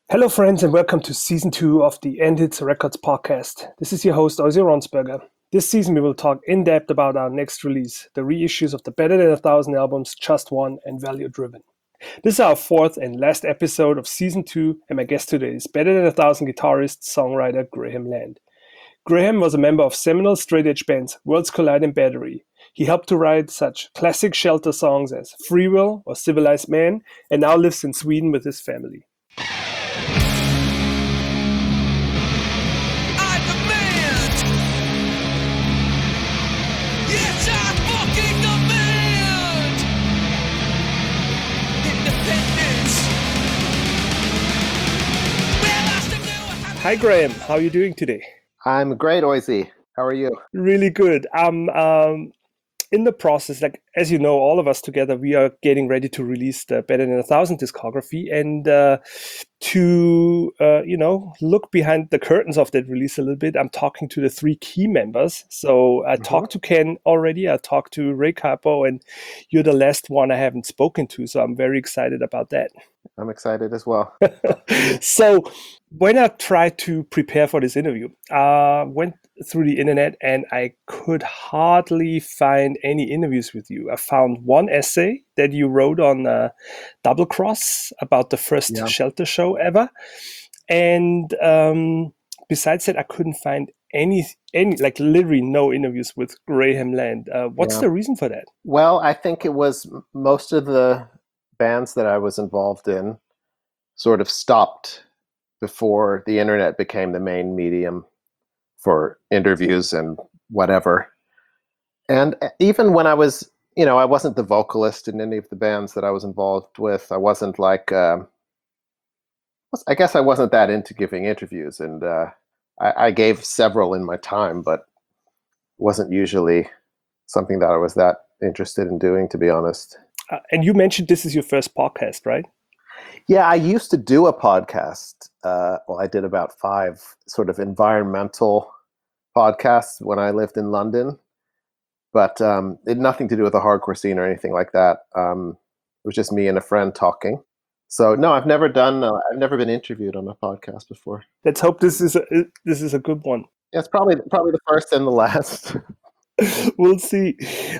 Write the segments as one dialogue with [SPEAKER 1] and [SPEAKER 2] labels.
[SPEAKER 1] Hello, friends, and welcome to season 2 of the End Hits Records podcast. This is your host, Ozzy Ronsberger. This season, we will talk in depth about our next release, the reissues of the Better Than 1,000 albums Just One and Value Driven. This is our fourth and last episode of season 2, and my guest today is Better Than 1,000 guitarist, songwriter Graham Land. Graham was a member of seminal straight edge bands Worlds Collide and Battery. He helped to write such classic Shelter songs as Free Will or Civilized Man, and now lives in Sweden with his family. Hi, Graham. How are you doing today?
[SPEAKER 2] I'm great, Ozzy. How are you?
[SPEAKER 1] Really good. I'm in the process, like as you know, all of us together, we are getting ready to release the Better Than 1,000 discography, and to look behind the curtains of that release a little bit, I'm talking to the three key members. So I talked to Ken already. I talked to Ray Capo, and you're the last one I haven't spoken to. So I'm very excited about that.
[SPEAKER 2] I'm excited as well.
[SPEAKER 1] So when I tried to prepare for this interview, I went through the internet and I could hardly find any interviews with you. I found one essay that you wrote on Double Cross about the first Shelter show ever. And besides that, I couldn't find any like literally no interviews with Graham Land. What's the reason for that?
[SPEAKER 2] Well, I think it was most of the bands that I was involved in sort of stopped before the internet became the main medium for interviews and whatever. And even when I was, I wasn't the vocalist in any of the bands that I was involved with. I wasn't like, I guess I wasn't that into giving interviews. And I gave several in my time, but wasn't usually something that I was that interested in doing, to be honest.
[SPEAKER 1] And you mentioned this is your first podcast, right?
[SPEAKER 2] Yeah, I used to do a podcast. I did about 5 sort of environmental podcasts when I lived in London, but it had nothing to do with the hardcore scene or anything like that. It was just me and a friend talking. So no, I've never been interviewed on a podcast before.
[SPEAKER 1] Let's hope this is a good one.
[SPEAKER 2] Yeah, it's probably the first and the last.
[SPEAKER 1] We'll see.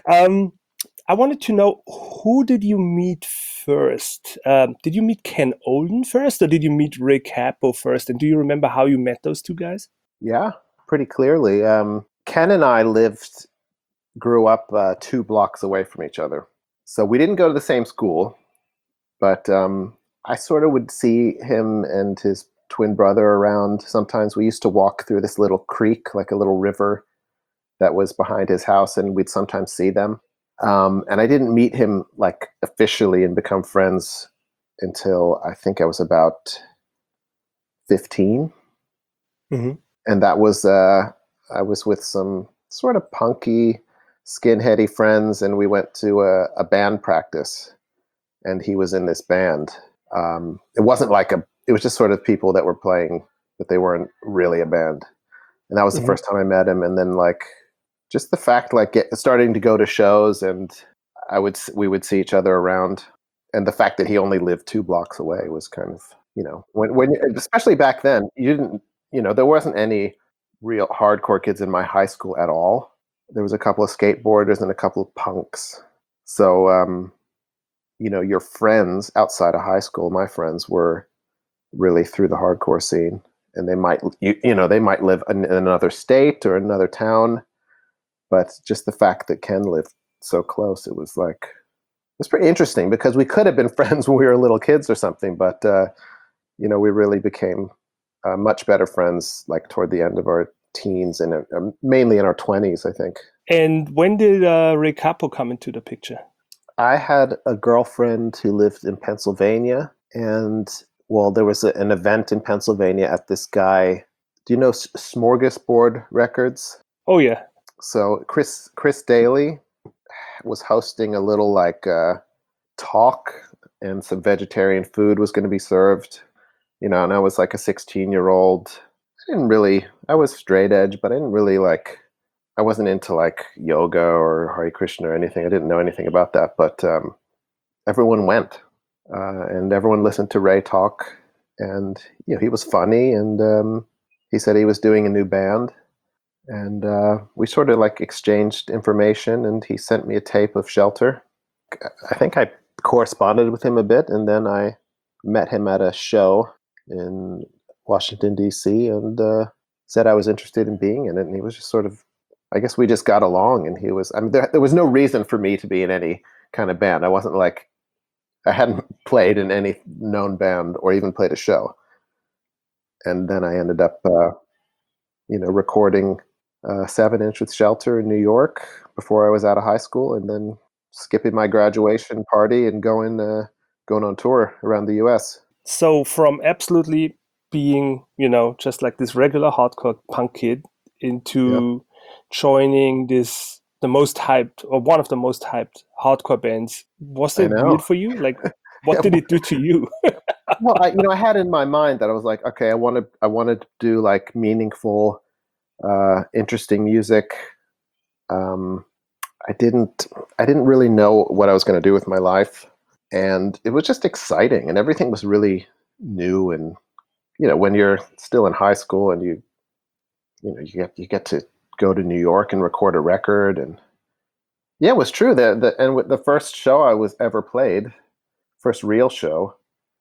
[SPEAKER 1] I wanted to know, who did you meet first? Did you meet Ken Olden first, or did you meet Ray Capo first? And do you remember how you met those two guys?
[SPEAKER 2] Yeah, pretty clearly. Ken and I grew up 2 blocks away from each other. So we didn't go to the same school, but I sort of would see him and his twin brother around. Sometimes we used to walk through this little creek, like a little river that was behind his house, and we'd sometimes see them. And I didn't meet him like officially and become friends until I think I was about 15.
[SPEAKER 1] Mm-hmm.
[SPEAKER 2] And that was, I was with some sort of punky, skinheady friends, and we went to a band practice, and he was in this band. It wasn't like it was just sort of people that were playing, but they weren't really a band. And that was the first time I met him. And then like, just the fact, like starting to go to shows, and we would see each other around, and the fact that he only lived 2 blocks away was kind of, when especially back then, you didn't, there wasn't any real hardcore kids in my high school at all. There was a couple of skateboarders and a couple of punks. So, your friends outside of high school, my friends were really through the hardcore scene, and they might live in another state or another town. But just the fact that Ken lived so close, it was pretty interesting, because we could have been friends when we were little kids or something. But, we really became much better friends like toward the end of our teens, and mainly in our 20s, I think.
[SPEAKER 1] And when did Ray Capo come into the picture?
[SPEAKER 2] I had a girlfriend who lived in Pennsylvania, and there was an event in Pennsylvania at this guy. Do you know Smorgasbord Records?
[SPEAKER 1] Oh, yeah.
[SPEAKER 2] So Chris Daly was hosting a little talk, and some vegetarian food was going to be served, and I was like a 16-year-old. I was straight edge, but I didn't really I wasn't into like yoga or Hare Krishna or anything. I didn't know anything about that, but everyone went, and everyone listened to Ray talk, and he was funny, and he said he was doing a new band, and we sort of like exchanged information, and he sent me a tape of Shelter. I think I corresponded with him a bit, and then I met him at a show in Washington, D.C., and said I was interested in being in it. And he was just sort of, I guess we just got along. And he was, I mean, there was no reason for me to be in any kind of band. I wasn't like, I hadn't played in any known band or even played a show. And then I ended up, recording 7-inch with Shelter in New York before I was out of high school, and then skipping my graduation party and going on tour around the US.
[SPEAKER 1] So from absolutely being, just like this regular hardcore punk kid into joining the most hyped, or one of the most hyped hardcore bands, was
[SPEAKER 2] I
[SPEAKER 1] that
[SPEAKER 2] know.
[SPEAKER 1] weird for you? Like, what did it do to you?
[SPEAKER 2] Well, I had in my mind that I was like, okay, I wanted to do like meaningful, interesting music. I didn't really know what I was going to do with my life, and it was just exciting, and everything was really new. And when you're still in high school and you get to go to New York and record a record, and yeah, it was true that the first show I was ever played, first real show,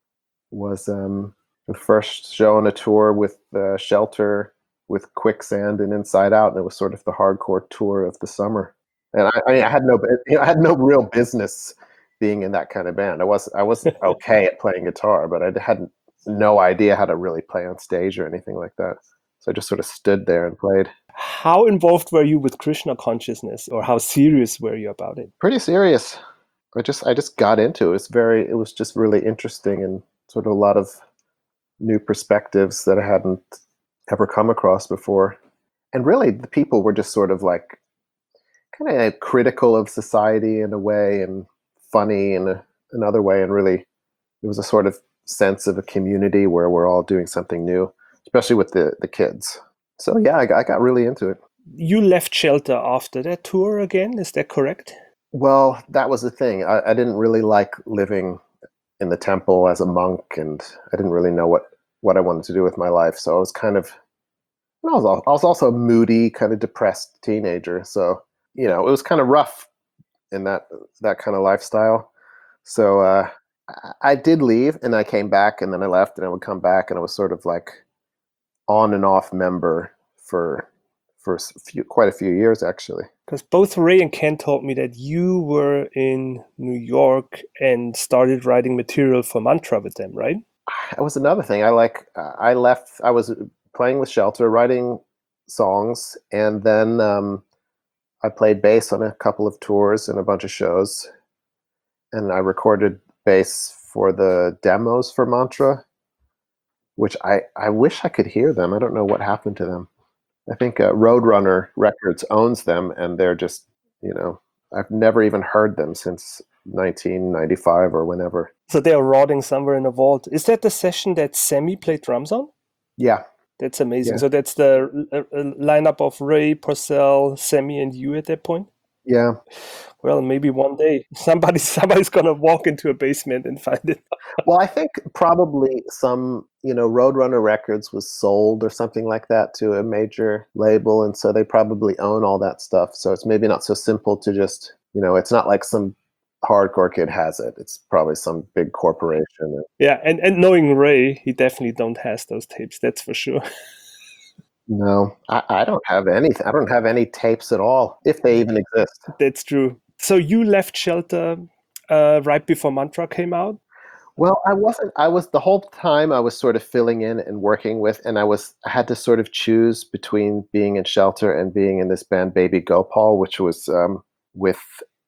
[SPEAKER 2] was the first show on a tour with Shelter, with Quicksand and Inside Out, and it was sort of the hardcore tour of the summer. And I had I had no real business being in that kind of band. I was okay at playing guitar, but I had no idea how to really play on stage or anything like that. So I just sort of stood there and played.
[SPEAKER 1] How involved were you with Krishna consciousness, or how serious were you about it?
[SPEAKER 2] Pretty serious. I just got into it. It was just really interesting, and sort of a lot of new perspectives that I hadn't ever come across before. And really, the people were just sort of like kind of critical of society in a way, and funny in another way. And really, there was a sort of sense of a community where we're all doing something new, especially with the kids. So yeah, I got really into it.
[SPEAKER 1] You left Shelter after that tour again, is that correct?
[SPEAKER 2] Well, that was the thing. I didn't really like living in the temple as a monk, and I didn't really know what I wanted to do with my life. So I was kind of, I was also a moody, kind of depressed teenager. So it was kind of rough in that kind of lifestyle. So I did leave, and I came back, and then I left, and I would come back, and I was sort of like on and off member for quite a few years, actually.
[SPEAKER 1] Because both Ray and Ken told me that you were in New York and started writing material for Mantra with them, right?
[SPEAKER 2] That was another thing. I left. I was playing with Shelter, writing songs, and then I played bass on a couple of tours and a bunch of shows, and I recorded bass for the demos for Mantra, which I wish I could hear them. I don't know what happened to them. I think Roadrunner Records owns them, and they're just, I've never even heard them since 1995 or whenever.
[SPEAKER 1] So they're rotting somewhere in a vault. Is that the session that Sammy played drums on?
[SPEAKER 2] Yeah.
[SPEAKER 1] That's amazing.
[SPEAKER 2] Yeah.
[SPEAKER 1] So that's the lineup of Ray, Purcell, Sammy, and you at that point?
[SPEAKER 2] Yeah.
[SPEAKER 1] Well, maybe one day somebody's gonna walk into a basement and find it.
[SPEAKER 2] Well, I think probably some, Roadrunner Records was sold or something like that to a major label, and so they probably own all that stuff. So it's maybe not so simple to just, it's not like some hardcore kid has it. It's probably some big corporation.
[SPEAKER 1] Yeah, and knowing Ray, he definitely don't has those tapes. That's for sure.
[SPEAKER 2] No, I don't have anything. I don't have any tapes at all, if they even exist.
[SPEAKER 1] That's true. So you left Shelter right before Mantra came out?
[SPEAKER 2] Well, I wasn't. I was the whole time I was sort of filling in and working with, and I had to sort of choose between being in Shelter and being in this band Baby Gopal, which was with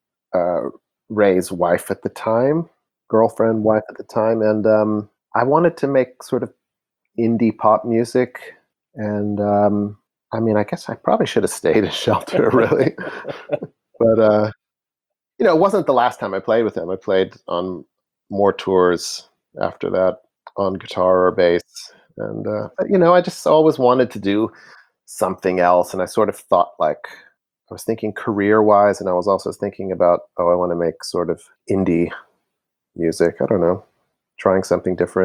[SPEAKER 2] Ray's wife at the time, girlfriend, wife at the time, and I wanted to make sort of indie pop music, and I guess I probably should have stayed in Shelter, really, but it wasn't the last time I played with him. I played on more tours after that on guitar or bass, and but I just always wanted to do something else, and I sort of thought like I was thinking career-wise, and I was also thinking about, I want to make sort of indie music. I don't know, trying something different.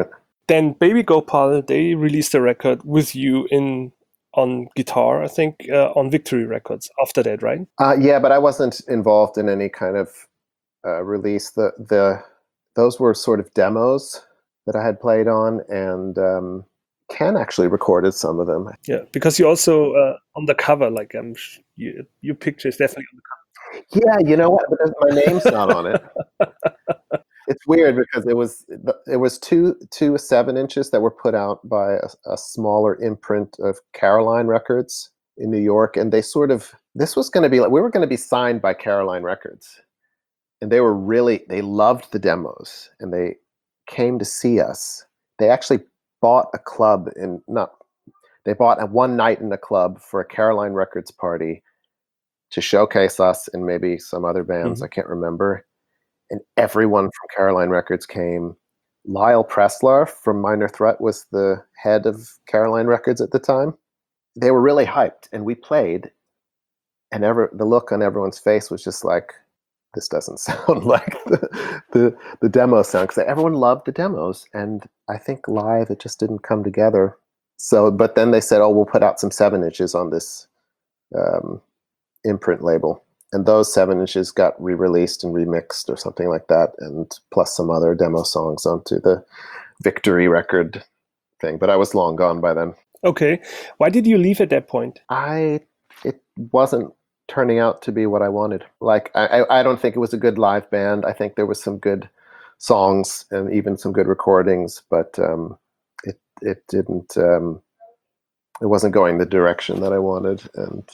[SPEAKER 1] then Baby Gopal, they released a record with you on guitar, I think, on Victory Records after that, right?
[SPEAKER 2] Yeah, but I wasn't involved in any kind of release. Those were sort of demos that I had played on, and Ken actually recorded some of them.
[SPEAKER 1] Yeah, because you also on the cover, like your picture is definitely on
[SPEAKER 2] Yeah, you know what? But my name's not on it. It's weird because it was two 7-inches that were put out by a smaller imprint of Caroline Records in New York, and this was going to be like we were going to be signed by Caroline Records, and they loved the demos, and they came to see us. They actually bought a club they bought a one night in a club for a Caroline Records party to showcase us and maybe some other bands. I can't remember. And everyone from Caroline Records came. Lyle Preslar from Minor Threat was the head of Caroline Records at the time. They were really hyped, and we played, and the look on everyone's face was just like, this doesn't sound like the demo sound, because everyone loved the demos, and I think live it just didn't come together. So, but then they said, oh, we'll put out some 7-inches on this imprint label. And those 7-inches got re-released and remixed or something like that, and plus some other demo songs onto the Victory record thing. But I was long gone by then.
[SPEAKER 1] Okay. Why did you leave at that point?
[SPEAKER 2] It wasn't turning out to be what I wanted. Like, I don't think it was a good live band. I think there was some good songs and even some good recordings, but it didn't. It wasn't going the direction that I wanted, and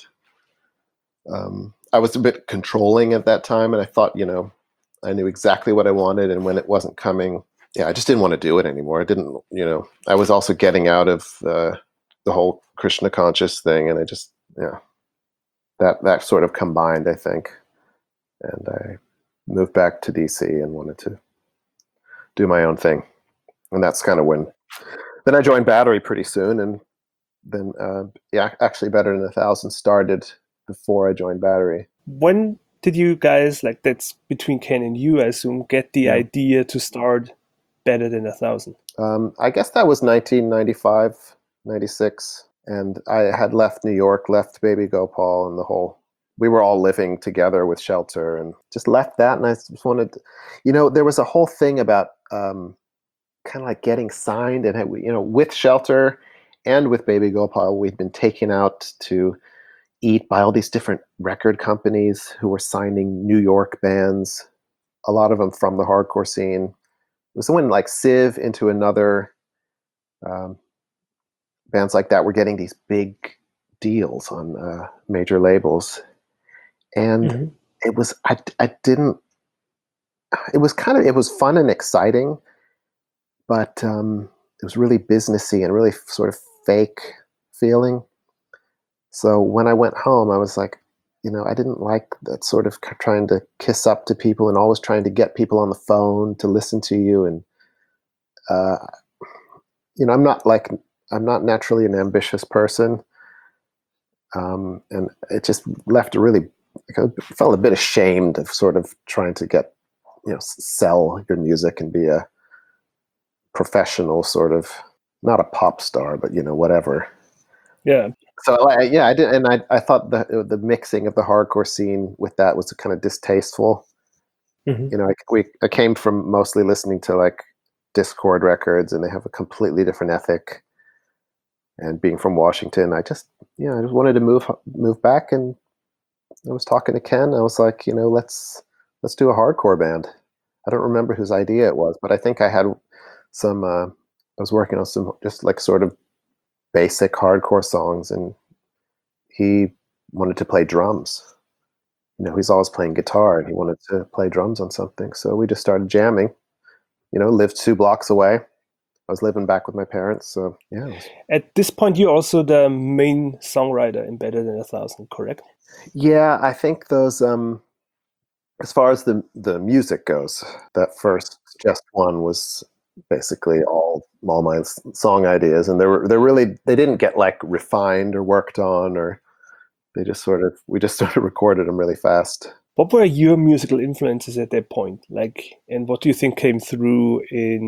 [SPEAKER 2] I was a bit controlling at that time, and I thought, I knew exactly what I wanted, and when it wasn't coming, I just didn't want to do it anymore. I didn't, I was also getting out of the whole Krishna conscious thing, and I just, that sort of combined, I think, and I moved back to DC and wanted to do my own thing, and that's kind of when. Then I joined Battery pretty soon, and then actually Better Than 1,000 started before I joined Battery.
[SPEAKER 1] When did you guys, like that's between Ken and you, I assume, get the idea to start Better Than 1,000?
[SPEAKER 2] I guess that was 1995, 96. And I had left New York, left Baby Gopal, and we were all living together with Shelter, and just left that. And I just wanted, there was a whole thing about kind of like getting signed, and with Shelter and with Baby Gopal, we'd been taken out to eat by all these different record companies who were signing New York bands, a lot of them from the hardcore scene. It was when like Civ Into Another, bands like that were getting these big deals on major labels, and it was it was fun and exciting, but it was really businessy and really sort of fake feeling. So when I went home, I was like, I didn't like that sort of trying to kiss up to people and always trying to get people on the phone to listen to you. And, I'm not naturally an ambitious person. And it just left I felt a bit ashamed of sort of trying to get, sell your music and be a professional sort of, not a pop star, but, whatever.
[SPEAKER 1] Yeah.
[SPEAKER 2] So I did, and I thought the mixing of the hardcore scene with that was kind of distasteful. I came from mostly listening to like Discord records, and they have a completely different ethic. And being from Washington, I just wanted to move back, and I was talking to Ken. I was like, let's do a hardcore band. I don't remember whose idea it was, but I think I had some. I was working on some just like sort of basic hardcore songs, and he wanted to play drums. He's always playing guitar, and he wanted to play drums on something. So we just started jamming. Lived 2 blocks away. I was living back with my parents, so yeah.
[SPEAKER 1] At this point, you're also the main songwriter in Better Than 1,000, correct?
[SPEAKER 2] Yeah, I think those. As far as the music goes, that first Just One was basically all my song ideas, and they didn't get like refined or worked on, or we just sort of recorded them really fast.
[SPEAKER 1] What were your musical influences at that point? Like, and what do you think came through in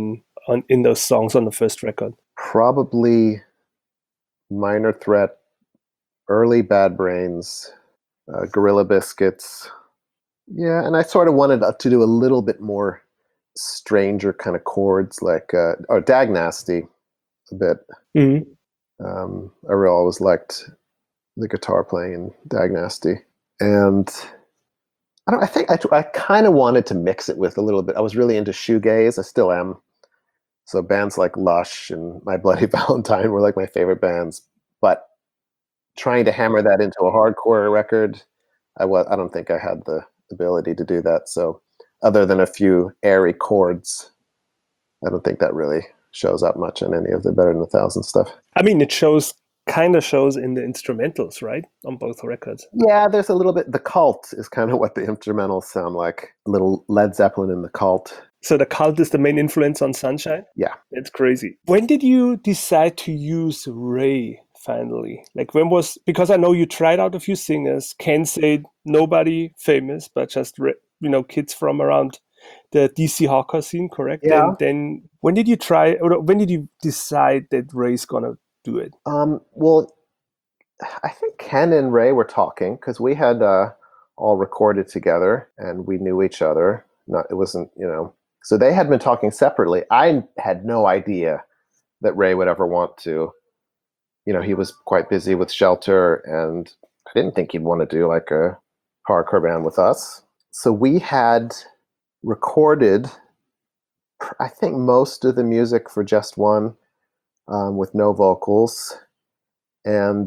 [SPEAKER 1] in those songs on the first record?
[SPEAKER 2] Probably Minor Threat, early Bad Brains, Gorilla Biscuits. Yeah, and I sort of wanted to do a little bit more stranger kind of chords, like or Dag Nasty a bit.
[SPEAKER 1] Mm-hmm.
[SPEAKER 2] I really always liked the guitar playing in Dag Nasty, and I think I kind of wanted to mix it with a little bit. I was really into shoegaze. I still am. So bands like Lush and My Bloody Valentine were like my favorite bands. But trying to hammer that into a hardcore record, I don't think I had the ability to do that. So other than a few airy chords, I don't think that really shows up much in any of the Better Than 1,000 stuff.
[SPEAKER 1] I mean, it kind of shows in the instrumentals, right? On both records.
[SPEAKER 2] Yeah, there's a little bit. The Cult is kind of what the instrumentals sound like. A little Led Zeppelin in The Cult.
[SPEAKER 1] So the Cult is the main influence on Sunshine?
[SPEAKER 2] Yeah.
[SPEAKER 1] It's crazy. When did you decide to use Ray finally? Like because I know you tried out a few singers, Ken said nobody famous, but just, kids from around the DC hardcore scene, correct?
[SPEAKER 2] Yeah.
[SPEAKER 1] And then when did you decide that Ray's gonna do it?
[SPEAKER 2] Well, I think Ken and Ray were talking because we had all recorded together and we knew each other. It wasn't, so they had been talking separately. I had no idea that Ray would ever want to. He was quite busy with Shelter, and I didn't think he'd want to do like a hardcore band with us. So we had recorded, I think, most of the music for Just One with no vocals. And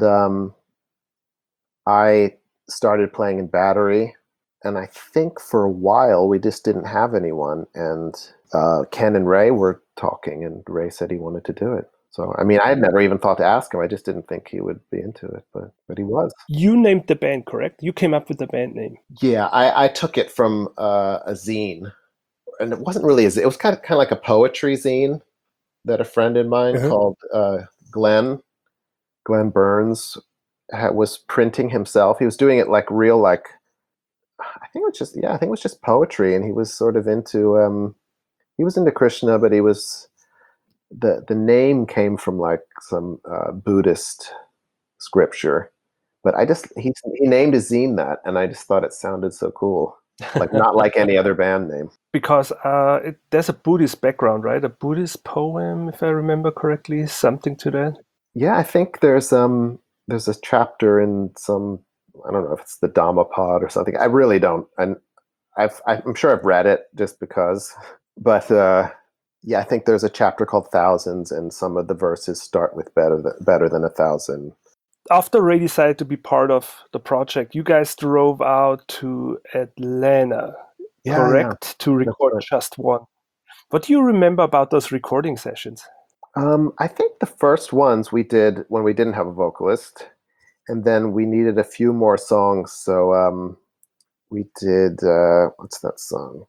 [SPEAKER 2] I started playing in Battery, and I think for a while we just didn't have anyone. And Ken and Ray were talking, and Ray said he wanted to do it. So, I mean, I had never even thought to ask him. I just didn't think he would be into it, but he was.
[SPEAKER 1] You named the band, correct? You came up with the band name.
[SPEAKER 2] Yeah, I took it from a zine, and it wasn't really it was kind of like a poetry zine that a friend of mine called Glenn Burns was printing himself. He was doing it like real, I think it was just poetry, and he was sort of into he was into Krishna, but he was the name came from like some Buddhist scripture. But he named his zine that, and I just thought it sounded so cool, like not like any other band name.
[SPEAKER 1] Because there's a Buddhist background, right? A Buddhist poem, if I remember correctly, something to that.
[SPEAKER 2] Yeah, I think there's a chapter in some, I don't know if it's the Dhammapad or something. I really don't, and I'm sure I've read it just because. But yeah, I think there's a chapter called Thousands, and some of the verses start with better than 1,000.
[SPEAKER 1] After Ray decided to be part of the project, you guys drove out to Atlanta, correct? Yeah. To record Just One. What do you remember about those recording sessions?
[SPEAKER 2] I think the first ones we did when we didn't have a vocalist, and then we needed a few more songs. So we did, what's that song?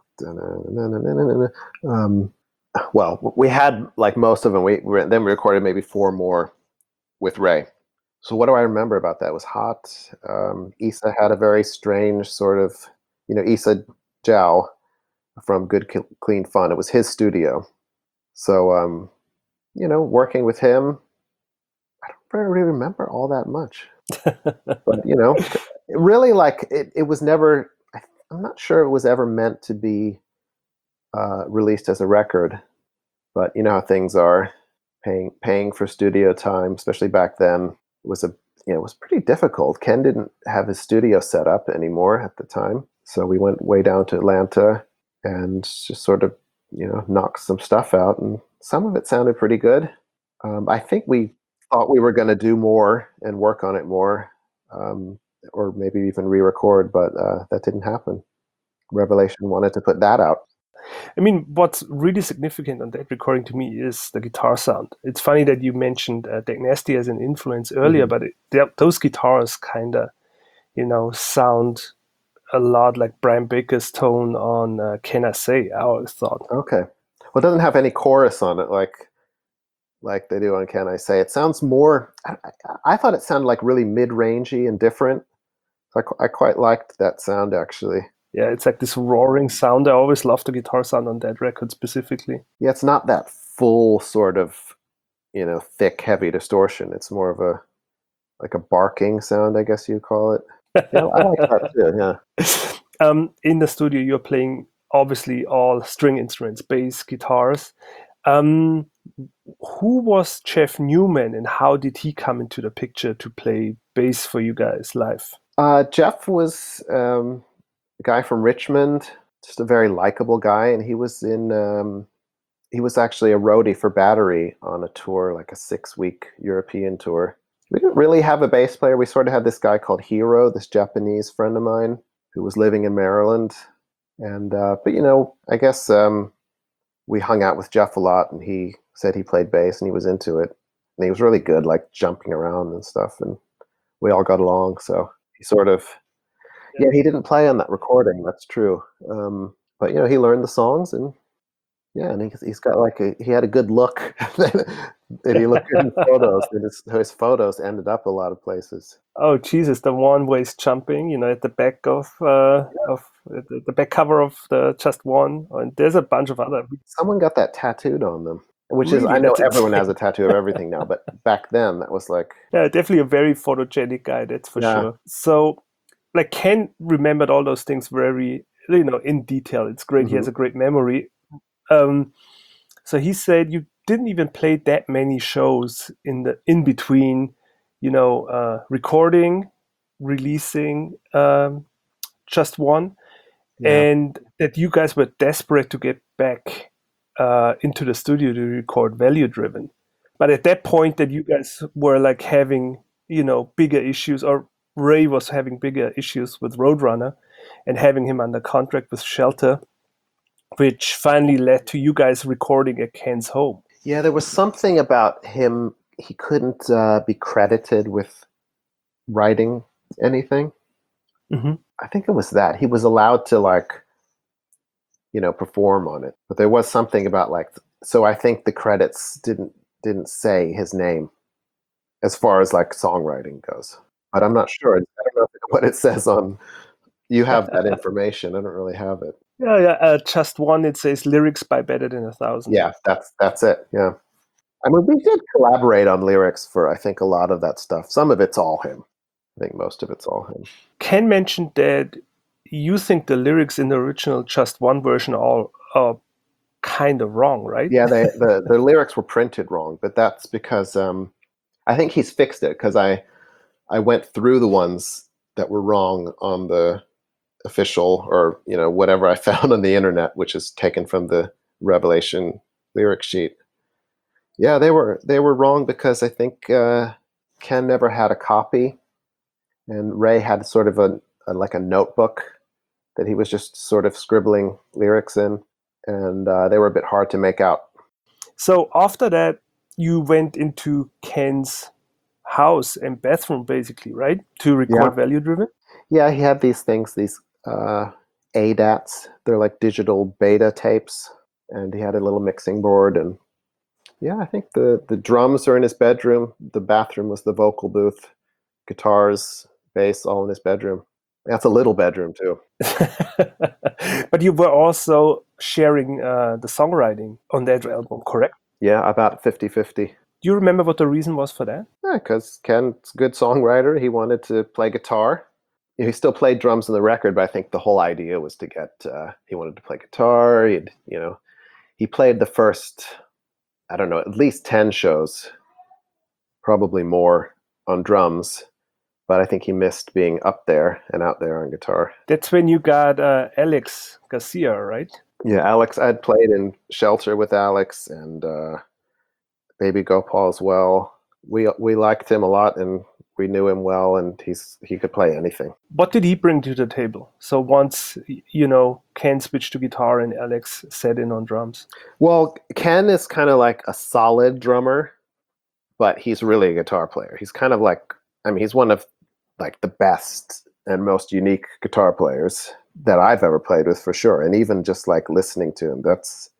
[SPEAKER 2] Well, we had like most of them. Then we recorded maybe 4 more with Ray. So what do I remember about that? It was hot. Issa had a very strange sort of, Issa Zhao from Good Clean Fun. It was his studio. So, working with him, I don't really remember all that much. But, really like it was never, I'm not sure it was ever meant to be released as a record. But you know how things are, paying for studio time, especially back then, was it was pretty difficult. Ken didn't have his studio set up anymore at the time. So we went way down to Atlanta and just sort of, knocked some stuff out, and some of it sounded pretty good. I think we thought we were going to do more and work on it more, or maybe even re-record, but that didn't happen. Revelation wanted to put that out.
[SPEAKER 1] I mean, what's really significant on that recording to me is the guitar sound. It's funny that you mentioned Dag Nasty as an influence earlier, but those guitars kind of, sound a lot like Brian Baker's tone on Can I Say, I always thought.
[SPEAKER 2] Okay. Well, it doesn't have any chorus on it like they do on Can I Say. It sounds more, I thought it sounded like really mid-rangey and different. I quite liked that sound, actually.
[SPEAKER 1] Yeah, it's like this roaring sound. I always loved the guitar sound on that record specifically.
[SPEAKER 2] Yeah, it's not that full sort of, thick, heavy distortion. It's more of a like a barking sound, I guess you call it. Yeah, I like that too. Yeah.
[SPEAKER 1] In the studio, you're playing obviously all string instruments, bass, guitars. Um, who was Jeff Newman, and how did he come into the picture to play bass for you guys live?
[SPEAKER 2] Jeff was a guy from Richmond, just a very likable guy, and he was actually a roadie for Battery on a tour, like a 6-week European tour. We didn't really have a bass player. We sort of had this guy called Hiro, this Japanese friend of mine who was living in Maryland. And but I guess we hung out with Jeff a lot, and he said he played bass and he was into it, and he was really good, like jumping around and stuff, and we all got along. So he sort of, yeah, he didn't play on that recording. That's true. But he learned the songs, and yeah, and he's got he had a good look. And he looked good in photos. And his photos ended up a lot of places.
[SPEAKER 1] Oh Jesus, the one where he's jumping, at the back of the back cover of the Just One, and there's a bunch of other.
[SPEAKER 2] Someone got that tattooed on them, which is,
[SPEAKER 1] Really,
[SPEAKER 2] I know
[SPEAKER 1] that's
[SPEAKER 2] everyone
[SPEAKER 1] insane.
[SPEAKER 2] has a tattoo of everything now, but back then that was like,
[SPEAKER 1] Yeah, definitely a very photogenic guy, that's for
[SPEAKER 2] yeah.
[SPEAKER 1] sure. So, like, Ken remembered all those things very, in detail. It's great. He has
[SPEAKER 2] Hmm.
[SPEAKER 1] a great memory. Um, so he said you didn't even play that many shows in between, recording, releasing Just One,
[SPEAKER 2] Yeah.
[SPEAKER 1] and that you guys were desperate to get back into the studio to record Value Driven. But at that point, that you guys were like having, bigger issues, or Ray was having bigger issues with Roadrunner and having him under contract with Shelter, which finally led to you guys recording at Ken's home.
[SPEAKER 2] Yeah, there was something about him. He couldn't be credited with writing anything.
[SPEAKER 1] Hmm.
[SPEAKER 2] I think it was that. He was allowed to perform on it, but there was something about so I think the credits didn't say his name as far as like songwriting goes. But I'm not sure. I don't know what it says on. You have that information. I don't really have it.
[SPEAKER 1] Yeah, yeah. Just One. It says lyrics by Better Than a Thousand.
[SPEAKER 2] Yeah, that's it. Yeah. I mean, we did collaborate on lyrics for, I think, a lot of that stuff. Some of it's all him. I think most of it's all him.
[SPEAKER 1] Ken mentioned that you think the lyrics in the original Just One version are kind of wrong, right?
[SPEAKER 2] Yeah, the lyrics were printed wrong, but that's because I think he's fixed it, because I went through the ones that were wrong on the official, or whatever I found on the internet, which is taken from the Revelation lyric sheet. Yeah, they were wrong because I think Ken never had a copy, and Ray had sort of like a notebook that he was just sort of scribbling lyrics in, and they were a bit hard to make out.
[SPEAKER 1] So after that, you went into Ken's house and bathroom, basically, right, to
[SPEAKER 2] Yeah,
[SPEAKER 1] record Value Driven.
[SPEAKER 2] yeah, he had these things, these ADATs. They're like digital beta tapes, and he had a little mixing board, and yeah, I think the drums are in his bedroom. The bathroom was the vocal booth, guitars, bass, all in his bedroom. That's a little bedroom too.
[SPEAKER 1] But you were also sharing the songwriting on that album, correct?
[SPEAKER 2] Yeah, about 50-50.
[SPEAKER 1] Do you remember what the reason was for that?
[SPEAKER 2] Yeah, because Ken's a good songwriter. He wanted to play guitar. He still played drums on the record, but I think the whole idea was to get. He wanted to play guitar. He played the first, I don't know, at least 10 shows, probably more, on drums. But I think he missed being up there and out there on guitar.
[SPEAKER 1] That's when you got Alex Garcia, right?
[SPEAKER 2] Yeah, Alex. I'd played in Shelter with Alex, and Baby Gopal as well. We liked him a lot, and we knew him well, and he could play anything.
[SPEAKER 1] What did he bring to the table? So once, Ken switched to guitar and Alex sat in on drums.
[SPEAKER 2] Well, Ken is kind of like a solid drummer, but he's really a guitar player. He's kind of like, I mean, he's one of like the best and most unique guitar players that I've ever played with, for sure. And even just like listening to him,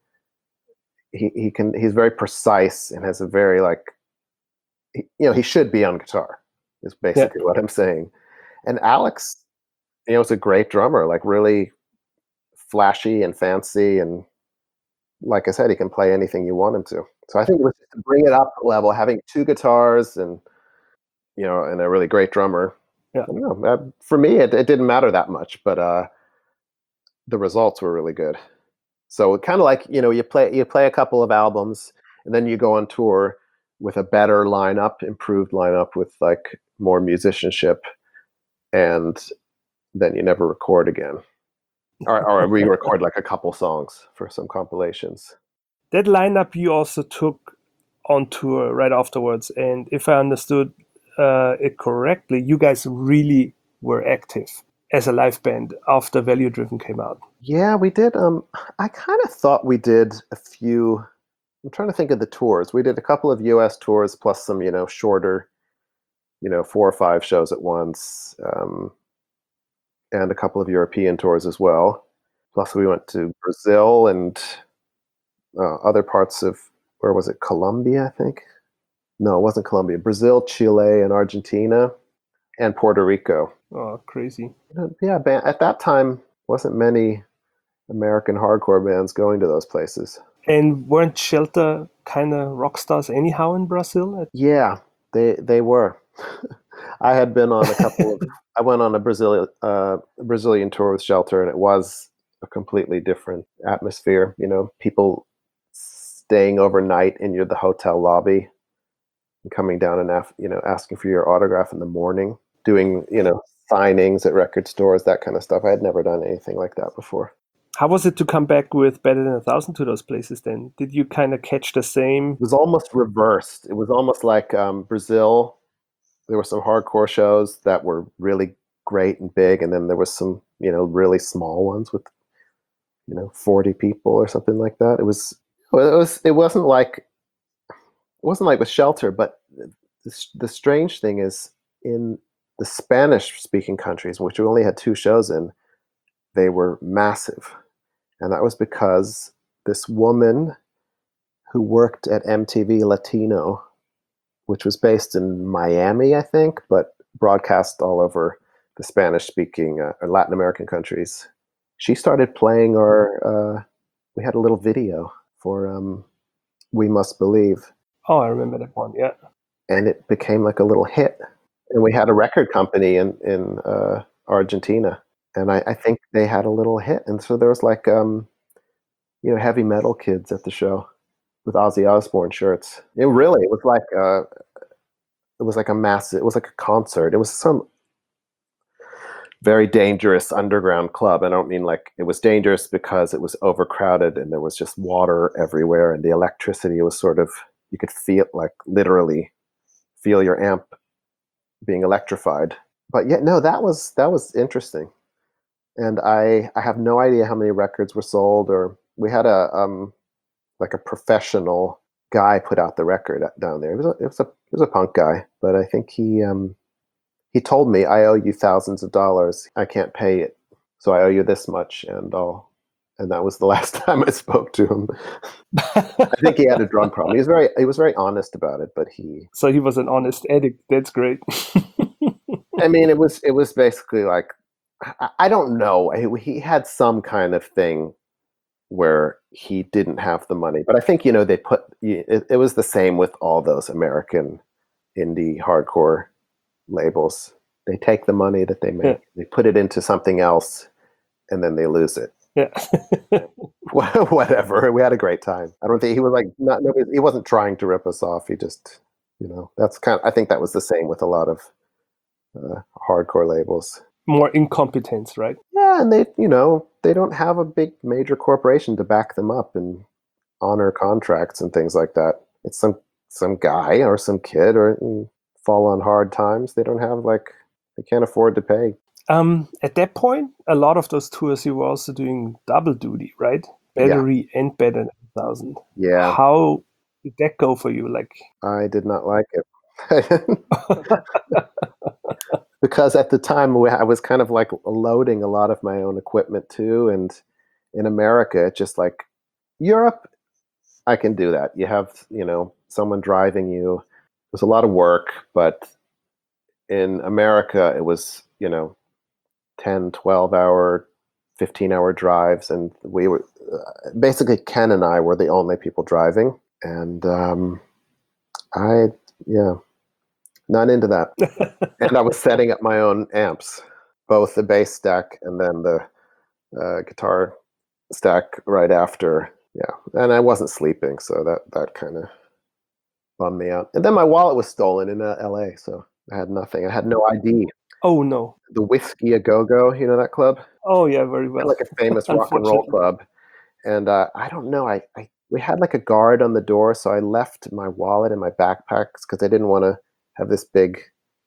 [SPEAKER 2] he's very precise and has a very he should be on guitar, is
[SPEAKER 1] Yeah.
[SPEAKER 2] basically what I'm saying. And Alex, is a great drummer, like really flashy and fancy, and like I said, he can play anything you want him to. So I think it was just to bring it up a level, having two guitars and and a really great drummer.
[SPEAKER 1] Yeah.
[SPEAKER 2] I don't know. For me, it didn't matter that much, but the results were really good. So kind of like you play a couple of albums, and then you go on tour with a better lineup, improved lineup with like more musicianship, and then you never record again, or re-record like a couple songs for some compilations.
[SPEAKER 1] That lineup you also took on tour right afterwards, and if I understood it correctly, you guys really were active as a live band after Value Driven came out.
[SPEAKER 2] Yeah, we did. I kind of thought we did a few. I'm trying to think of the tours. We did a couple of U.S. tours plus some, shorter, 4 or 5 shows at once, and a couple of European tours as well. Plus, we went to Brazil and other parts of, where was it? Colombia, I think. No, it wasn't Colombia. Brazil, Chile, and Argentina, and Puerto Rico.
[SPEAKER 1] Oh, crazy.
[SPEAKER 2] Yeah, at that time, wasn't many American hardcore bands going to those places.
[SPEAKER 1] And weren't Shelter kind of rock stars anyhow in Brazil?
[SPEAKER 2] Yeah, they were. I had been on a couple of. I went on a Brazilian tour with Shelter, and it was a completely different atmosphere. People staying overnight in the hotel lobby, and coming down and asking for your autograph in the morning, doing signings at record stores, that kind of stuff. I had never done anything like that before.
[SPEAKER 1] How was it to come back with Better Than 1,000 to those places then? Did you kind of catch the same?
[SPEAKER 2] It was almost reversed. It was almost like Brazil. There were some hardcore shows that were really great and big, and then there was some really small ones with 40 people or something like that. It wasn't like with Shelter, but the strange thing is, in the Spanish speaking countries, which we only had 2 shows in, they were massive. And that was because this woman who worked at MTV Latino, which was based in Miami, I think, but broadcast all over the Spanish-speaking or Latin American countries. She started playing we had a little video for We Must Believe.
[SPEAKER 1] Oh, I remember that one, yeah.
[SPEAKER 2] And it became like a little hit. And we had a record company in Argentina. And I think they had a little hit. And so there was like, heavy metal kids at the show with Ozzy Osbourne shirts. It was like it was like a concert. It was some very dangerous underground club. I don't mean like it was dangerous because it was overcrowded and there was just water everywhere, and the electricity was sort of, you could feel, like, literally feel your amp being electrified. But yeah, no, that was interesting. And I have no idea how many records were sold, or we had a professional guy put out the record down there. It was a punk guy, but I think he told me, I owe you thousands of dollars. I can't pay it, so I owe you this much, and that was the last time I spoke to him. I think he had a drug problem. He was very honest about it, but
[SPEAKER 1] So he was an honest addict. That's great.
[SPEAKER 2] I mean, it was basically like, I don't know. He had some kind of thing where he didn't have the money, but I think it was the same with all those American indie hardcore labels. They take the money that they make, they put it into something else, and then they lose it.
[SPEAKER 1] Yeah.
[SPEAKER 2] Whatever. We had a great time. I don't think he was like, he wasn't trying to rip us off. He just, I think that was the same with a lot of hardcore labels.
[SPEAKER 1] More incompetence, right?
[SPEAKER 2] Yeah, and they don't have a big major corporation to back them up and honor contracts and things like that. It's some guy or some kid or fall on hard times. They don't have, they can't afford to pay.
[SPEAKER 1] At that point, a lot of those tours you were also doing double duty, right? Battery and Better Than 1,000.
[SPEAKER 2] Yeah.
[SPEAKER 1] How did that go for you?
[SPEAKER 2] I did not like it. Because at the time I was kind of like loading a lot of my own equipment too, and in America, it's just like, Europe, I can do that. You have someone driving you. It was a lot of work, but in America, it was 10, 12-hour 15-hour drives, and we were basically Ken and I were the only people driving, and I yeah, not into that. And I was setting up my own amps, both the bass stack and then the guitar stack right after. Yeah, and I wasn't sleeping, so that kind of bummed me out. And then my wallet was stolen in LA, so I had nothing. I had no ID.
[SPEAKER 1] Oh no.
[SPEAKER 2] The Whiskey A Go Go, you know that club?
[SPEAKER 1] Oh yeah, very well.
[SPEAKER 2] Like a famous rock and roll
[SPEAKER 1] Unfortunately.
[SPEAKER 2] club. And I don't know. We had like a guard on the door, so I left my wallet in my backpacks because I didn't want to have this big,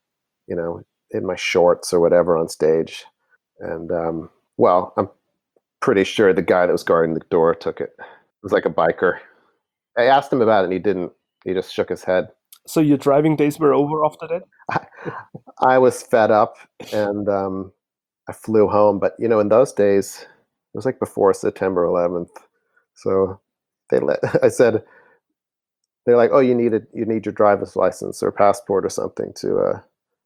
[SPEAKER 2] in my shorts or whatever on stage. And well, I'm pretty sure the guy that was guarding the door took it. It was like a biker. I asked him about it, and he didn't. He just shook his head.
[SPEAKER 1] So your driving days were over after that?
[SPEAKER 2] I was fed up, and I flew home. But in those days, it was like before September 11th. So I said, they're like, oh, you need your driver's license or passport or something to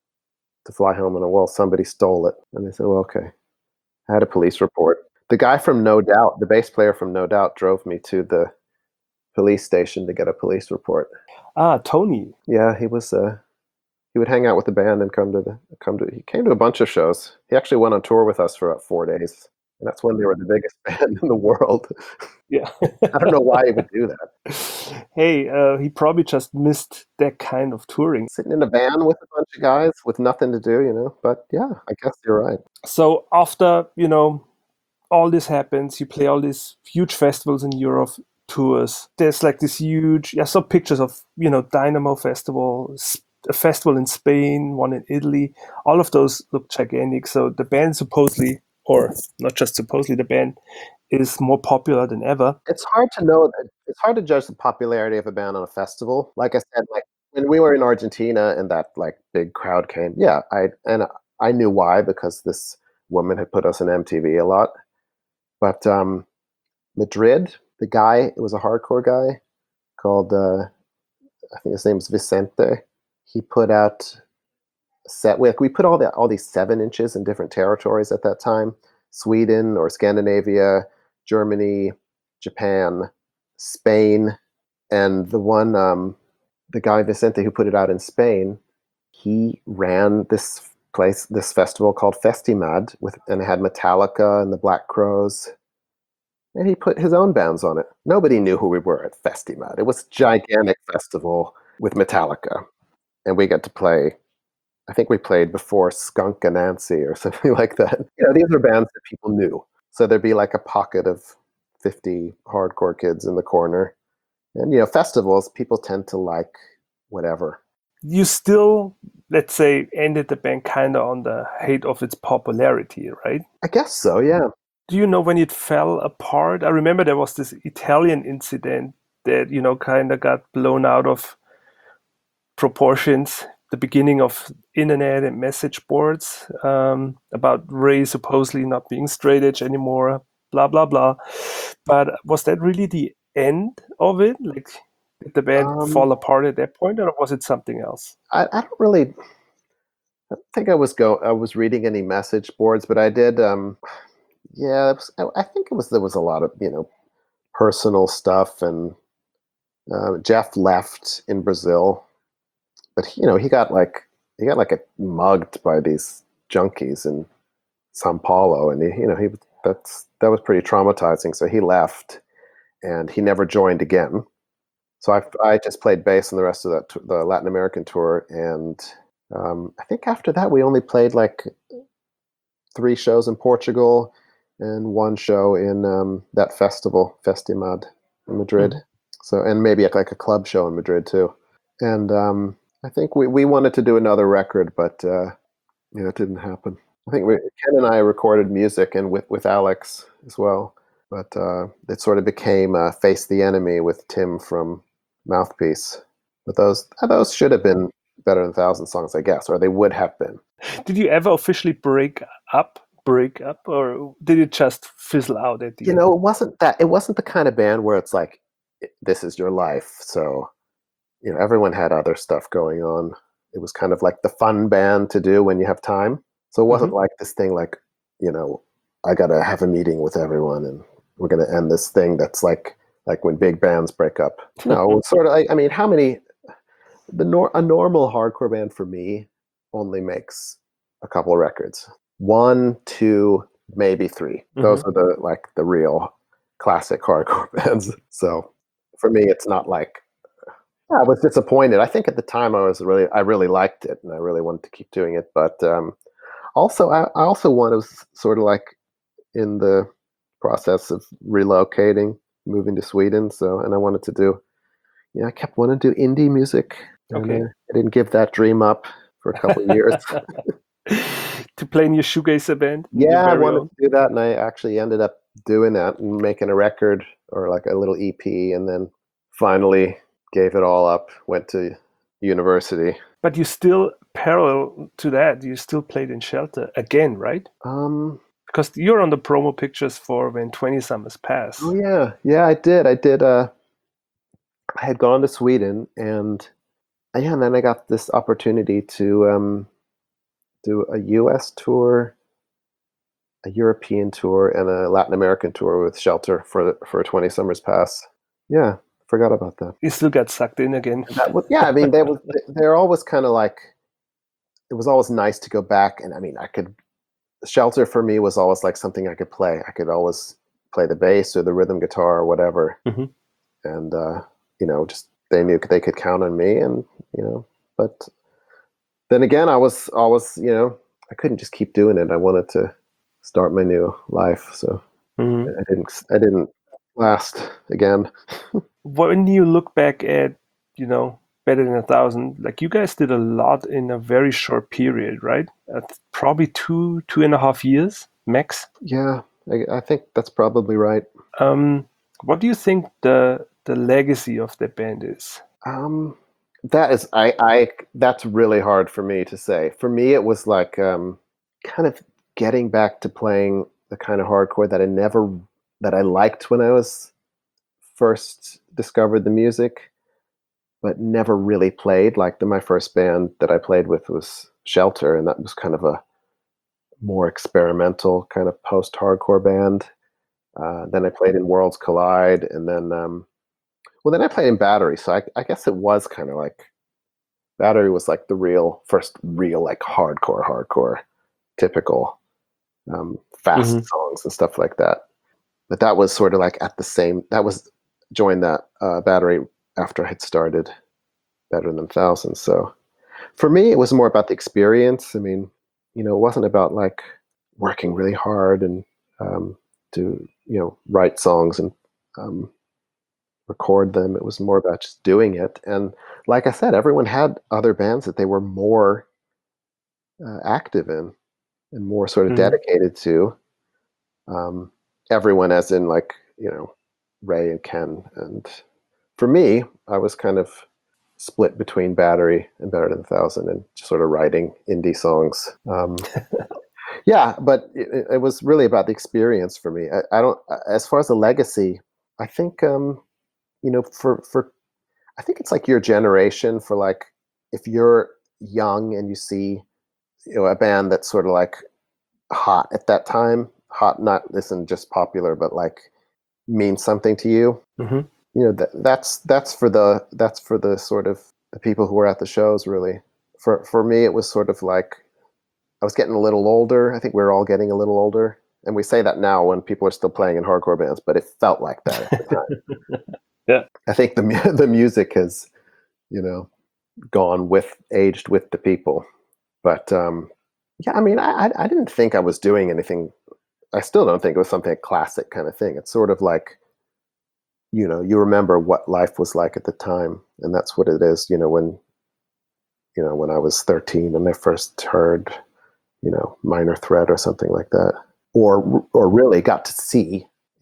[SPEAKER 2] fly home. And well, somebody stole it. And they said, well, okay. I had a police report. The guy from No Doubt, the bass player from No Doubt, drove me to the police station to get a police report.
[SPEAKER 1] Ah, Tony.
[SPEAKER 2] Yeah, he was. He would hang out with the band and He came to a bunch of shows. He actually went on tour with us for about 4 days, and that's when they were the biggest band in the world.
[SPEAKER 1] Yeah.
[SPEAKER 2] I don't know why he would do that.
[SPEAKER 1] Hey, he probably just missed that kind of touring.
[SPEAKER 2] Sitting in a van with a bunch of guys with nothing to do. But yeah, I guess you're right.
[SPEAKER 1] So after, all this happens, you play all these huge festivals in Europe, tours. There's like this huge, I saw pictures of, Dynamo Festival, a festival in Spain, one in Italy. All of those look gigantic. So the band supposedly, or not just supposedly, the band is more popular than ever.
[SPEAKER 2] It's hard to know. It's hard to judge the popularity of a band on a festival. Like I said, like when we were in Argentina and that like big crowd came, yeah, I knew why, because this woman had put us in MTV a lot. But Madrid, the guy, it was a hardcore guy called I think his name's Vicente. He put out a set. We put all these 7 inches in different territories at that time: Sweden or Scandinavia, Germany, Japan, Spain, and the guy Vicente who put it out in Spain, he ran this festival called Festimad and it had Metallica and the Black Crowes, and he put his own bands on it. Nobody knew who we were at Festimad. It was a gigantic festival with Metallica, and we got to play. I think we played before Skunk Anansie or something like that. These are bands that people knew. So there'd be like a pocket of 50 hardcore kids in the corner. And, festivals, people tend to like whatever.
[SPEAKER 1] You still, let's say, ended the band kind of on the height of its popularity, right?
[SPEAKER 2] I guess so, yeah.
[SPEAKER 1] Do you know when it fell apart? I remember there was this Italian incident that, kind of got blown out of proportions, the beginning of internet and message boards, about Ray supposedly not being straight edge anymore, blah, blah, blah. But was that really the end of it? Like, did the band fall apart at that point, or was it something else?
[SPEAKER 2] I don't really think I was reading any message boards, but I did. Yeah, I think there was a lot of personal stuff, and Jeff left in Brazil, but he got like mugged by these junkies in Sao Paulo, and that was pretty traumatizing. So he left, and he never joined again. So I just played bass on the rest of the Latin American tour, and I think after that we only played like 3 shows in Portugal and 1 show in that festival, Festimad, in Madrid. Mm-hmm. So, and maybe like a club show in Madrid too. And I think we wanted to do another record, but it didn't happen. I think Ken and I recorded music, and with Alex as well. But it sort of became Face the Enemy with Tim from Mouthpiece. But those should have been better than 1,000 Songs, I guess, or they would have been.
[SPEAKER 1] Did you ever officially break up, or did it just fizzle out at the end?
[SPEAKER 2] It wasn't the kind of band where it's like, this is your life. So, everyone had other stuff going on. It was kind of like the fun band to do when you have time. So it wasn't like this thing like, I gotta have a meeting with everyone, and we're gonna end this thing that's like when big bands break up. No, it's sort of. I mean, how many? A normal hardcore band for me only makes a couple of records. 1, 2, maybe 3. Those are the real classic hardcore bands. So for me, it's not like I was disappointed. I think at the time I really liked it, and I really wanted to keep doing it. But also, I also was sort of like in the process of relocating, moving to Sweden. So, and I wanted to do, I kept wanting to do indie music.
[SPEAKER 1] Okay.
[SPEAKER 2] And I didn't give that dream up for a couple of years.
[SPEAKER 1] To play in your shoegazer band?
[SPEAKER 2] Yeah, I wanted to do that, and I actually ended up doing that and making a record or like a little EP, and then finally gave it all up, went to university.
[SPEAKER 1] But you still, parallel to that, you still played in Shelter again, right? Because you're on the promo pictures for When 20 Summers Pass.
[SPEAKER 2] Oh yeah, I did. I had gone to Sweden, and and then I got this opportunity to do a U.S. tour, a European tour, and a Latin American tour with Shelter for 20 Summers Pass. Yeah, forgot about that.
[SPEAKER 1] You still got sucked in again.
[SPEAKER 2] I mean, they're always kind of like, it was always nice to go back, and I mean, Shelter for me was always like something I could play. I could always play the bass or the rhythm guitar or whatever, and just they knew they could count on me, and but then again, I was always, I couldn't just keep doing it. I wanted to start my new life, so I didn't last again.
[SPEAKER 1] When you look back at, Better Than 1,000, like you guys did a lot in a very short period, right? Probably 2.5 years max.
[SPEAKER 2] Yeah, I think that's probably right.
[SPEAKER 1] What do you think the legacy of the band is?
[SPEAKER 2] That is, that's really hard for me to say. For me, it was like kind of getting back to playing the kind of hardcore that I liked when I was first discovered the music, but never really played. Like my first band that I played with was Shelter, and that was kind of a more experimental kind of post-hardcore band. Then I played in Worlds Collide, and then then I played in Battery. So I guess it was kind of like Battery was like the first real like hardcore, typical fast songs and stuff like that. But that was sort of like joined that Battery after I had started Better Than 1,000. So for me, it was more about the experience. I mean, it wasn't about like working really hard and to write songs and record them. It was more about just doing it. And like I said, everyone had other bands that they were more active in and more sort of dedicated to. Everyone, as in like Ray and Ken. And for me, I was kind of split between Battery and Better Than 1,000 and just sort of writing indie songs. Yeah, but it was really about the experience for me. I don't, as far as the legacy, I think, I think it's like your generation, for like, if you're young and you see, a band that's sort of like hot at that time, not isn't just popular, but like means something to you. That's for the sort of the people who are at the shows, really. For me, it was sort of like I was getting a little older. I think we're all getting a little older, and we say that now when people are still playing in hardcore bands, but it felt like that at the time.
[SPEAKER 1] Yeah,
[SPEAKER 2] I think the music has, aged with the people. But yeah, I mean, I didn't think I was doing anything. I still don't think it was something a classic kind of thing. It's sort of like, you remember what life was like at the time, and that's what it is. When I was 13 and I first heard, Minor Threat or something like that, or really got to see,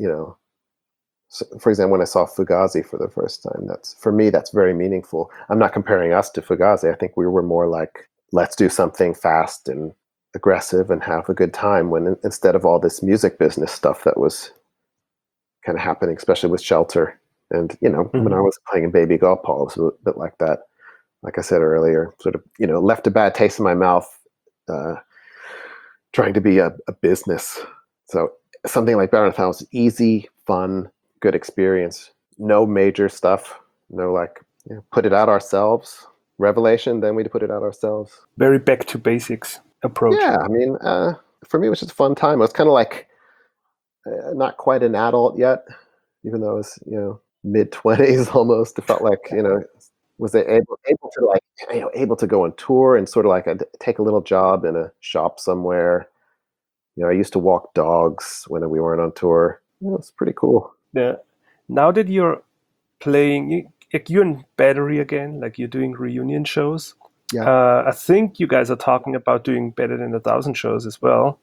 [SPEAKER 2] for example, when I saw Fugazi for the first time, for me, that's very meaningful. I'm not comparing us to Fugazi. I think we were more like, let's do something fast and aggressive and have a good time, when instead of all this music business stuff that was kind of happening, especially with Shelter. And, when I was playing in Baby Golf Paul, it was a bit like that. Like I said earlier, sort of, left a bad taste in my mouth, trying to be a business So something like Better Than a Thousand, easy, fun, good experience. No major stuff. No like put it out ourselves. Revelation, then we put it out ourselves.
[SPEAKER 1] Very back to basics approach.
[SPEAKER 2] Yeah, I mean, for me, it was just a fun time. It was kind of like not quite an adult yet, even though I was mid-20s almost. It felt like was able to like able to go on tour and sort of like take a little job in a shop somewhere. I used to walk dogs when we weren't on tour. It's pretty cool.
[SPEAKER 1] Yeah. Now that you're playing, you're in Battery again, like you're doing reunion shows.
[SPEAKER 2] Yeah.
[SPEAKER 1] I think you guys are talking about doing Better Than a Thousand shows as well.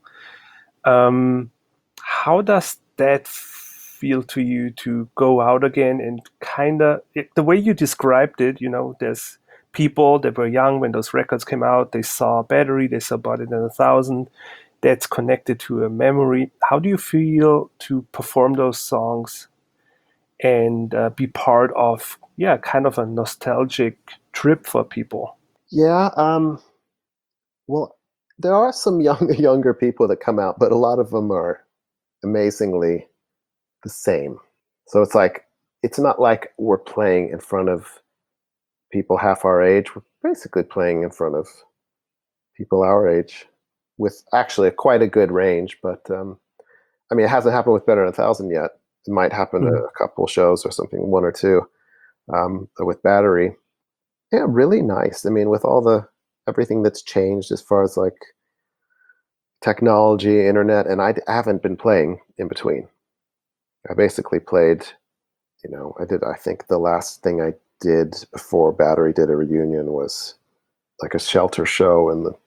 [SPEAKER 1] How does that feel to you to go out again and kind of the way you described it? There's people that were young when those records came out. They saw Battery, they saw Better Than a Thousand. That's connected to a memory. How do you feel to perform those songs and be part of, kind of a nostalgic trip for people?
[SPEAKER 2] Yeah. Well, there are some younger people that come out, but a lot of them are amazingly the same. So it's not like we're playing in front of people half our age. We're basically playing in front of people our age with actually quite a good range. But I mean, it hasn't happened with Better Than a Thousand yet. It might happen a couple shows or something, one or two. But with Battery, yeah, really nice. I mean, with everything that's changed as far as like technology, internet, and I haven't been playing in between. I basically played, I think the last thing I did before Battery did a reunion was like a shelter show in the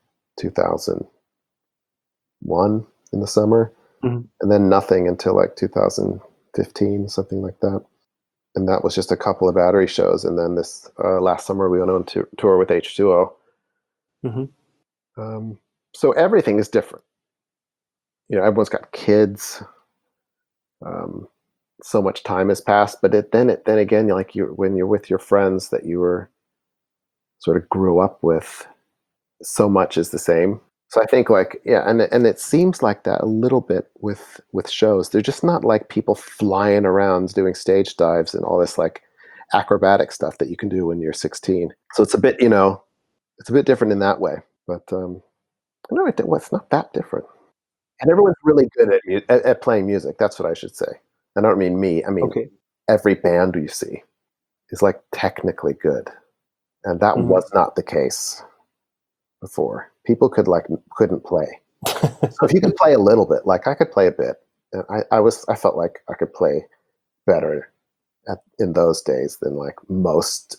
[SPEAKER 2] 2001 in the summer, and then nothing until like 2015, something like that. And that was just a couple of Battery shows. And then this last summer we went on to tour with H2O. So everything is different. Everyone's got kids. So much time has passed, but then again, when you're with your friends that you were sort of grew up with, so much is the same. So I think and it seems like that a little bit with shows. They're just not like people flying around doing stage dives and all this like acrobatic stuff that you can do when you're 16. So it's a bit it's a bit different in that way. But no, it's not that different. And everyone's really good at playing music. That's what I should say. I don't mean me. I mean every band you see is like technically good, and that was not the case before. People couldn't play. So if you can play a little bit, like I could play a bit, and I felt like I could play better in those days than like most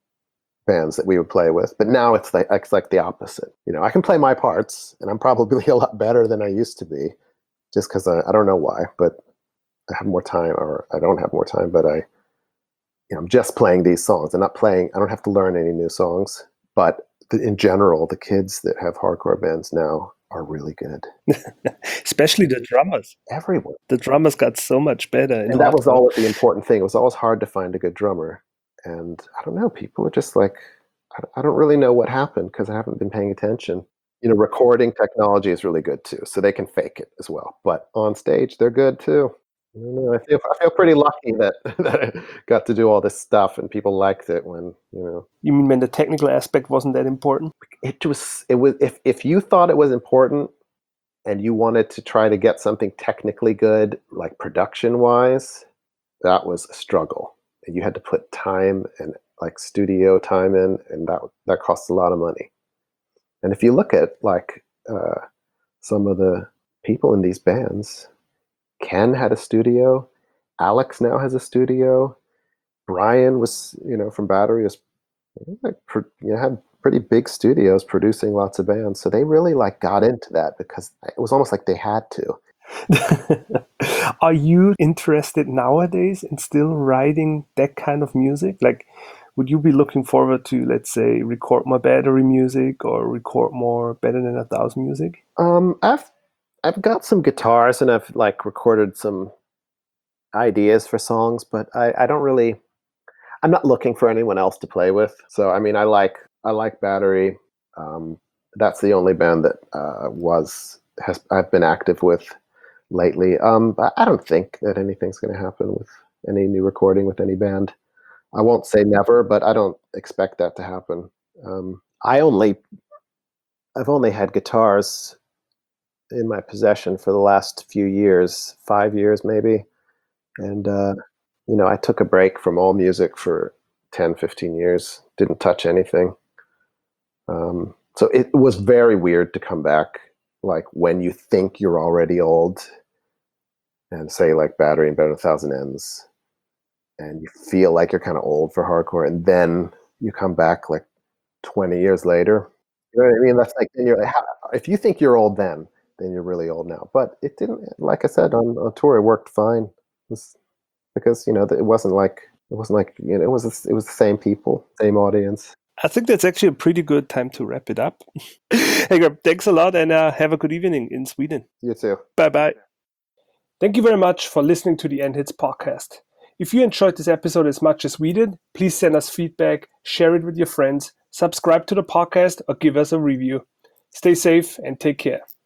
[SPEAKER 2] bands that we would play with. But now it's like the opposite. I can play my parts, and I'm probably a lot better than I used to be, just because I don't know why, but I have more time, or I don't have more time, but I'm just playing these songs. I don't have to learn any new songs, but in general, the kids that have hardcore bands now are really good.
[SPEAKER 1] Especially the drummers.
[SPEAKER 2] Everyone.
[SPEAKER 1] The drummers got so much better.
[SPEAKER 2] And that was always the important thing. It was always hard to find a good drummer. And I don't know, people are just like, I don't really know what happened because I haven't been paying attention. Recording technology is really good too, so they can fake it as well. But on stage, they're good too. I don't know. I feel pretty lucky that I got to do all this stuff and people liked it when.
[SPEAKER 1] You mean when the technical aspect wasn't that important?
[SPEAKER 2] It was if you thought it was important and you wanted to try to get something technically good, like production wise, that was a struggle. And you had to put time and like studio time in, and that costs a lot of money. And if you look at like some of the people in these bands, Ken had a studio, Alex now has a studio, Brian was from Battery had pretty big studios producing lots of bands, so they really like got into that because it was almost like they had to.
[SPEAKER 1] Are you interested nowadays in still writing that kind of music? Like, would you be looking forward to, let's say, record more Battery music or record more Better Than a Thousand music?
[SPEAKER 2] I've got some guitars and I've like recorded some ideas for songs, but I don't really. I'm not looking for anyone else to play with. So I mean, I like Battery. That's the only band that I've been active with lately. But I don't think that anything's going to happen with any new recording with any band. I won't say never, but I don't expect that to happen. Um, I only I've only had guitars in my possession for the last few years, 5 years maybe. And, I took a break from all music for 10, 15 years, didn't touch anything. So it was very weird to come back, like when you think you're already old and say like Battery and Better Than a Thousand Ends, and you feel like you're kind of old for hardcore, and then you come back like 20 years later. You know what I mean? That's like, then if you think you're old then you're really old now. But it didn't, like I said, on tour, it worked fine. Because it was the same people, same audience.
[SPEAKER 1] I think that's actually a pretty good time to wrap it up. Hey, Greg, thanks a lot and have a good evening in Sweden.
[SPEAKER 2] You too.
[SPEAKER 1] Bye-bye. Thank you very much for listening to the End Hits podcast. If you enjoyed this episode as much as we did, please send us feedback, share it with your friends, subscribe to the podcast, or give us a review. Stay safe and take care.